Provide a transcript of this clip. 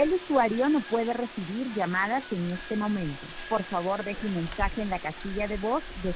El usuario no puede recibir llamadas en este momento. Por favor, deje un mensaje en la casilla de voz